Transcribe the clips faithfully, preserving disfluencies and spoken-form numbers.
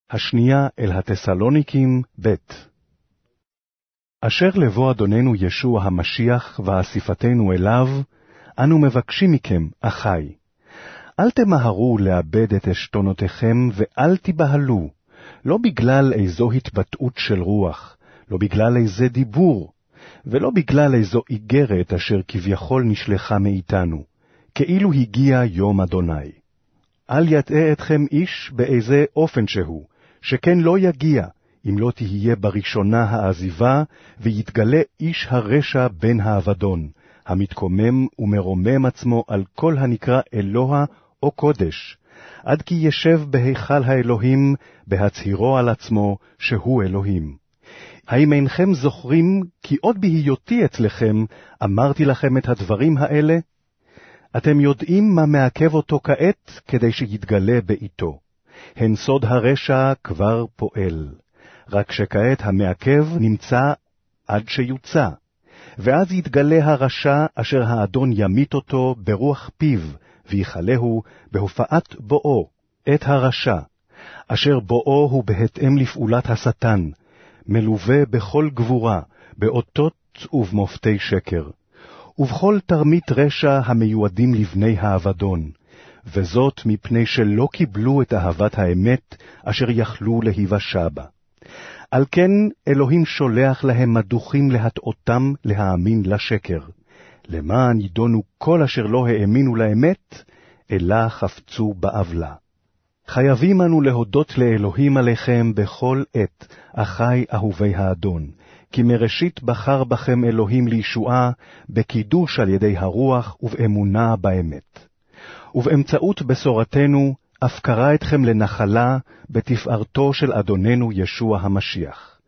השנייה אל התסלוניקים ב'. אשר לבוא אדוננו ישוע המשיח ואסיפתנו אליו, אנו מבקשים מכם, אחי, אל תמהרו לאבד את עשתונותיכם ואל תבהלו, לא בגלל איזו התבטאות של רוח, לא בגלל איזה דיבור, ולא בגלל איזו איגרת אשר כביכול נשלחה מאיתנו, כאילו הגיע יום אדוני. אל יטעה אתכם איש באיזה אופן שהוא, שכן לא יגיע, אם לא תהיה בראשונה העזיבה, ויתגלה איש הרשע בן האבדון, המתקומם ומרומם עצמו על כל הנקרא אלוה או קודש, עד כי ישב בהיכל האלוהים, בהצהירו על עצמו שהוא אלוהים. האם אינכם זוכרים כי עוד בהיותי אצלכם אמרתי לכם את הדברים האלה? אתם יודעים מה מעכב אותו כעת כדי שיתגלה בעיתו. הן סוד הרשע כבר פועל, רק שכעת המעכב נמצא עד שיוצא, ואז יתגלה הרשע אשר האדון ימית אותו ברוח פיו, ויחלהו בהופעת בואו, את הרשע, אשר בואו הוא בהתאם לפעולת השטן, מלווה בכל גבורה, באותות ובמופתי שקר, ובכל תרמית רשע המיועדים לבני האבדון, וזאת מפני שלא קיבלו את אהבת האמת אשר יכלו להיוושע בה. על כן אלוהים שולח להם מדוכים להטעותם להאמין לשקר, למען ידונו כל אשר לא האמינו לאמת, אלא חפצו בעוולה. חייבים אנו להודות לאלוהים עליכם בכל עת, אחי אהובי האדון, כי מראשית בחר בכם אלוהים לישועה, בקידוש על ידי הרוח ובאמונה באמת. ובאמצעות בשורתנו, אף קרא אתכם לנחלה בתפארתו של אדוננו ישוע המשיח.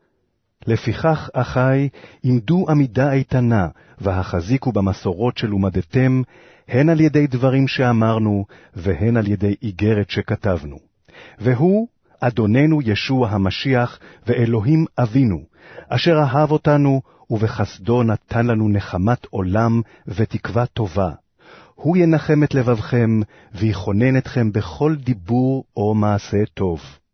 לפיכך, אחי, עמדו עמידה איתנה, והחזיקו במסורות שלומדתם, הן על ידי דברים שאמרנו, והן על ידי איגרת שכתבנו. והוא, אדוננו ישוע המשיח, ואלוהים אבינו, אשר אהב אותנו, ובחסדו נתן לנו נחמת עולם ותקווה טובה. הוא ינחם את לבבכם, ויכונן אתכם בכל דיבור או מעשה טוב.